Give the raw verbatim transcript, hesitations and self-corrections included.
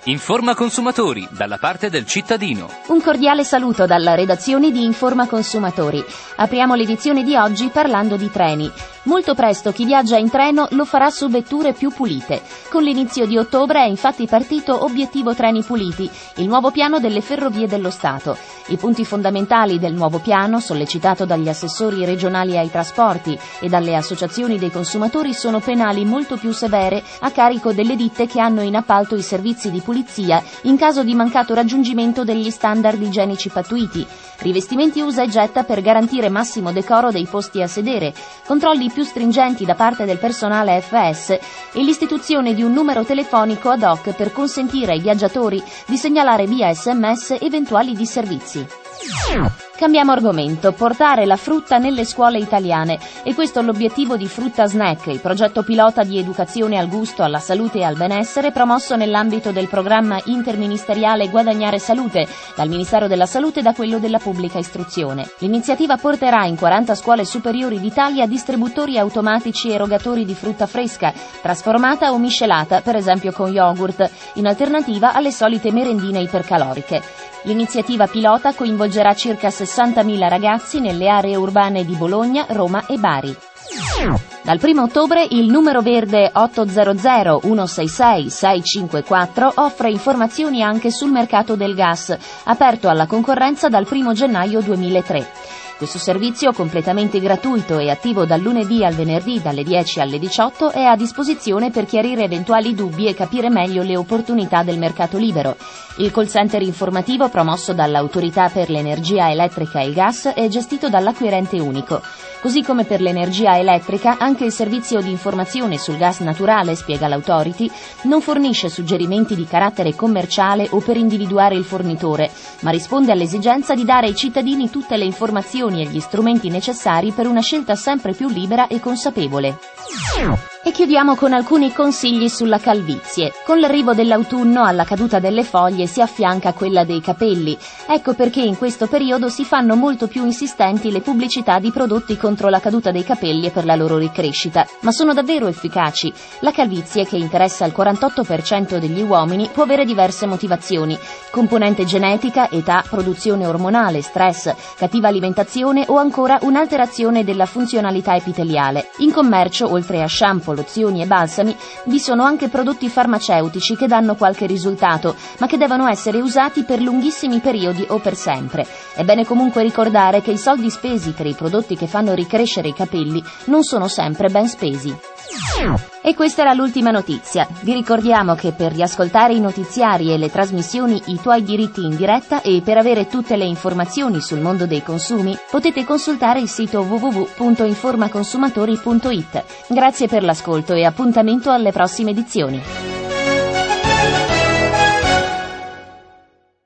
Informa Consumatori, dalla parte del cittadino. Un cordiale saluto dalla redazione di Informa Consumatori. Apriamo l'edizione di oggi parlando di treni. Molto presto chi viaggia in treno lo farà su vetture più pulite. Con l'inizio di ottobre è infatti partito Obiettivo Treni Puliti, il nuovo piano delle Ferrovie dello Stato. I punti fondamentali del nuovo piano, sollecitato dagli assessori regionali ai trasporti e dalle associazioni dei consumatori, sono penali molto più severe a carico delle ditte che hanno in appalto i servizi di pulizia in caso di mancato raggiungimento degli standard igienici pattuiti, rivestimenti usa e getta per garantire massimo decoro dei posti a sedere, controlli più stringenti da parte del personale F S e l'istituzione di un numero telefonico ad hoc per consentire ai viaggiatori di segnalare via S M S eventuali disservizi. Cambiamo argomento, portare la frutta nelle scuole italiane, e questo è l'obiettivo di Frutta Snack, il progetto pilota di educazione al gusto, alla salute e al benessere promosso nell'ambito del programma interministeriale Guadagnare Salute, dal Ministero della Salute e da quello della Pubblica Istruzione. L'iniziativa porterà in quaranta scuole superiori d'Italia distributori automatici erogatori di frutta fresca, trasformata o miscelata, per esempio con yogurt, in alternativa alle solite merendine ipercaloriche. L'iniziativa pilota coinvolgerà circa sessantamila ragazzi nelle aree urbane di Bologna, Roma e Bari. Dal primo ottobre il numero verde otto zero zero uno sei sei sei cinque quattro offre informazioni anche sul mercato del gas, aperto alla concorrenza dal primo gennaio duemilatré. Questo servizio, completamente gratuito e attivo dal lunedì al venerdì dalle dieci alle diciotto, è a disposizione per chiarire eventuali dubbi e capire meglio le opportunità del mercato libero. Il call center informativo, promosso dall'Autorità per l'Energia Elettrica e il Gas, è gestito dall'acquirente unico. Così come per l'energia elettrica, anche il servizio di informazione sul gas naturale, spiega l'Authority, non fornisce suggerimenti di carattere commerciale o per individuare il fornitore, ma risponde all'esigenza di dare ai cittadini tutte le informazioni e gli strumenti necessari per una scelta sempre più libera e consapevole. E chiudiamo con alcuni consigli sulla calvizie. Con l'arrivo dell'autunno alla caduta delle foglie si affianca quella dei capelli. Ecco perché in questo periodo si fanno molto più insistenti le pubblicità di prodotti contro la caduta dei capelli e per la loro ricrescita. Ma sono davvero efficaci. La calvizie, che interessa il quarantotto per cento degli uomini, può avere diverse motivazioni: componente genetica, età, produzione ormonale, stress, cattiva alimentazione o ancora un'alterazione della funzionalità epiteliale. In commercio, oltre a shampoo, lozioni e balsami, vi sono anche prodotti farmaceutici che danno qualche risultato, ma che devono essere usati per lunghissimi periodi o per sempre. È bene comunque ricordare che i soldi spesi per i prodotti che fanno ricrescere i capelli non sono sempre ben spesi. E questa era l'ultima notizia. Vi ricordiamo che per riascoltare i notiziari e le trasmissioni I tuoi diritti in diretta e per avere tutte le informazioni sul mondo dei consumi potete consultare il sito w w w punto informa consumatori punto i t. Grazie per l'ascolto e appuntamento alle prossime edizioni.